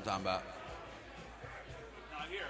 I'm talking about. Not here.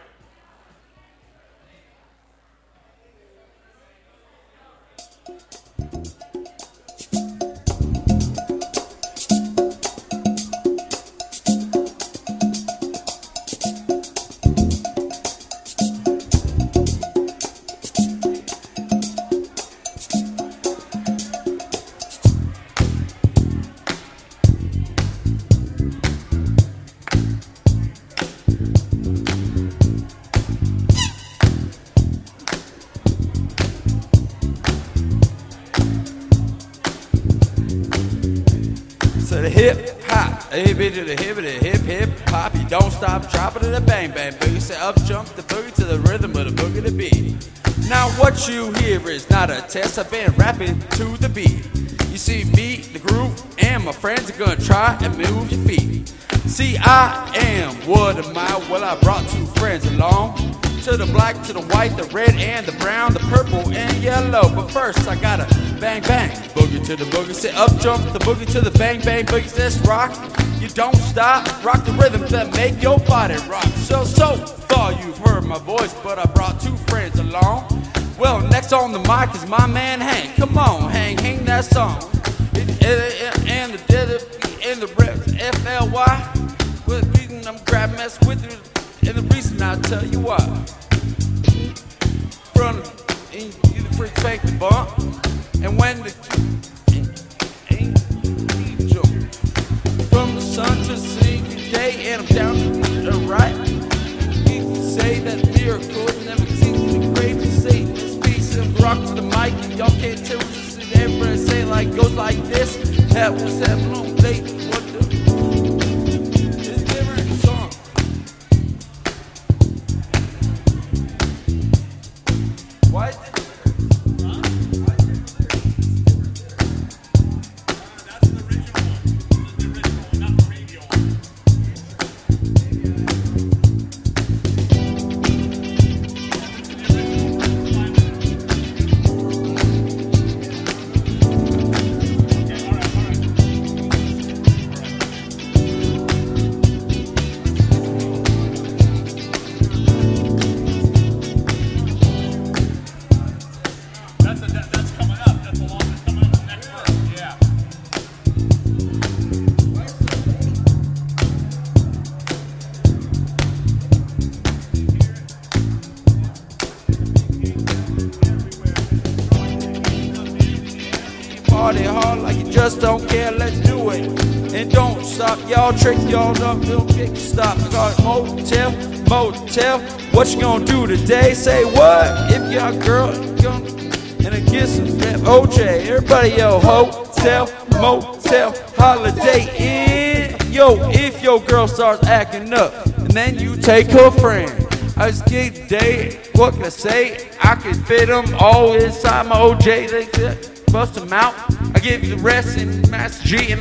To the hip hop, hip to the hip hop. You don't stop, drop it to the bang bang boogie. Say up jump the boogie to the rhythm of the boogie to beat. Now what you hear is not a test. I've been rapping to the beat. You see me, the groove, and my friends are gonna try and move your feet. See, I am, what am I? Well, I brought two friends along. To the black, to the white, the red and the brown, the purple and yellow. But first I gotta bang bang, boogie to the boogie. Say up jump the boogie to the bang bang boogie. Let's rock, you don't stop. Rock the rhythm that make your body rock. So far you've heard my voice, but I brought two friends along. Well, next on the mic is my man Hank. Come on, Hank, hang that song. And the reps FLY. Well, the reason I'm grabbing mess with you. And the reason I'll tell you why. From you the freak fake the bump. And when the jump from the sun to the sinking day, and I'm down to the right. You can say that miracles never seem to grave to say this piece of rock to the mic, and y'all can't tell us. Everybody say it like goes like this. That was that long late. What the Why? Party hard like you just don't care, let's do it. And don't stop, y'all trick y'all up, don't get stop. I got a motel, what you gonna do today? Say what? If your girl and it gets some OJ, everybody yo, hotel, motel, holiday in. Yo, if your girl starts acting up, and then you take her friend. I just get the day, what can I say? I can fit them all inside my OJ, they bust them out. I give you the rest in Master G and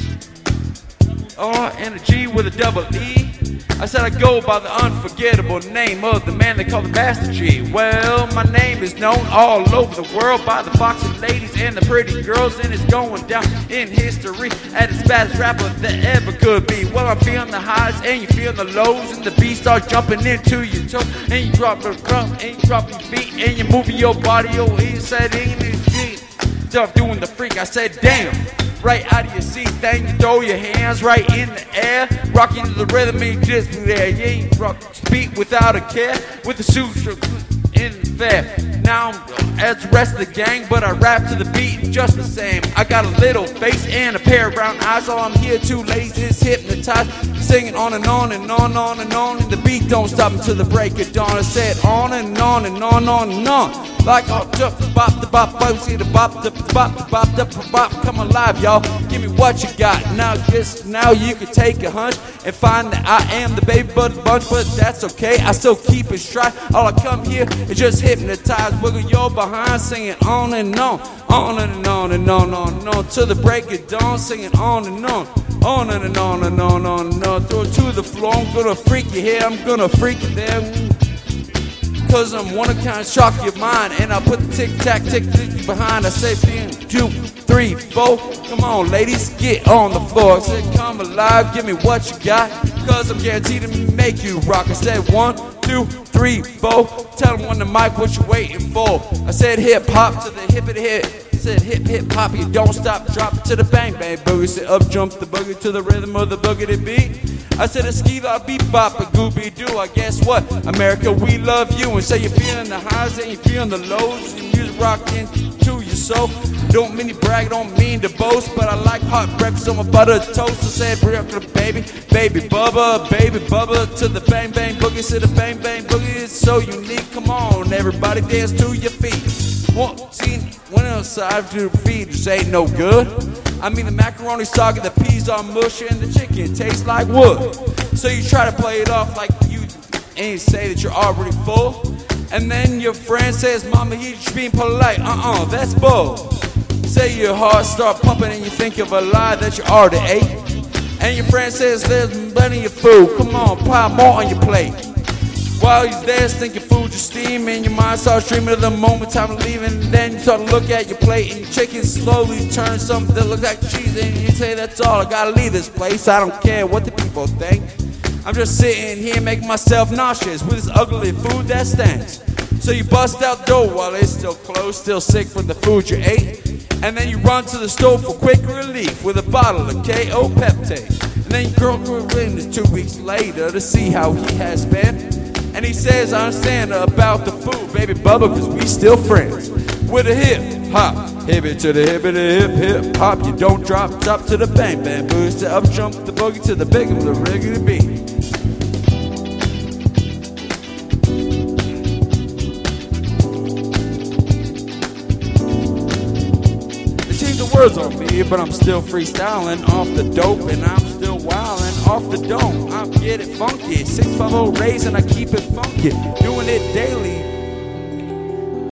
and a G with a double E. I said I go by the unforgettable name of the man they call the Master G. Well, my name is known all over the world by the foxy ladies and the pretty girls, and it's going down in history as the baddest rapper that ever could be. Well, I'm feeling the highs and you feel the lows, and the beat starts jumping into your toes, and you drop the crump and you drop your feet, and you're moving your body, your inside in your feet. Doing the freak, I said damn, right out of your seat, then you throw your hands right in the air, rocking to the rhythm and just there, you ain't rock beat without a care, with the suture in the fair. Now I'm as the rest of the gang, but I rap to the beat just the same. I got a little face and a pair of brown eyes, all I'm here to lazy is hypnotized, singing on and on and on and on, and the beat don't stop until the break of dawn. I said on and on and on and on. Like I'll jump the bop, see the bop, the bop, come alive, y'all. Give me what you got. Now you can take a hunch and find that I am the baby butter bunch, but that's okay. I still keep it straight. All I come here is just hypnotize, wiggle your behind, singing on and on and on and on till the break of dawn, singing on and on and on and on. Throw it to the floor. I'm gonna freak you here, I'm gonna freak you there. cause I'm one to kind of shock your mind. And I put the tic-tac, tick behind. I say 2, 3, 4. Come on, ladies, get on the floor. I said, come alive, give me what you got, cause I'm guaranteed to make you rock. I said 1, 2, 3, 4. Tell them on the mic what you waiting for. I said hip hop to the hip of the hip. I said hip hop, you don't stop, drop it to the bang bang boogie. I said up jump the boogie to the rhythm of the boogity beat. I said a ski la beep bop a gooby doo. I guess what? America, we love you. And say you're feeling the highs and you're feeling the lows. Your music rocking to your soul. Don't mean to brag, don't mean to boast, but I like hot breakfast on my buttered toast. I said bring up to the baby bubba to the bang bang boogie. Said the bang bang boogie is so unique. Come on, everybody dance to your feet. One outside to the feet just ain't no good. I mean the macaroni soggy, the peas are mushy, and the chicken tastes like wood. So you try to play it off like you ain't say that you're already full. And then your friend says, mama, you just being polite. That's bull. Say your heart start pumping and you think of a lie that you already ate. And your friend says there's plenty of food. Come on, pile more on your plate. While you're there thinking food just steaming, your mind starts dreaming of the moment time of leaving. And then you start to look at your plate and your chicken slowly turns something that looks like cheese. And you say, that's all, I gotta leave this place. I don't care what the people think. I'm just sitting here making myself nauseous with this ugly food that stinks. So you bust out the door while it's still closed, still sick from the food you ate. And then you run to the store for quick relief with a bottle of KO Peptade. And then your girl comes in 2 weeks later to see how he has been. And he says, I understand about the food, baby bubba, cause we still friends. With a hip hop, hippie to the hippie to hip hop. You don't drop to the bang bang boost to up jump the boogie to the big of the riggedy beat. Words on me, but I'm still freestyling off the dope, and I'm still wildin' off the dome. I get it funky, 650 rays and I keep it funky, doing it daily.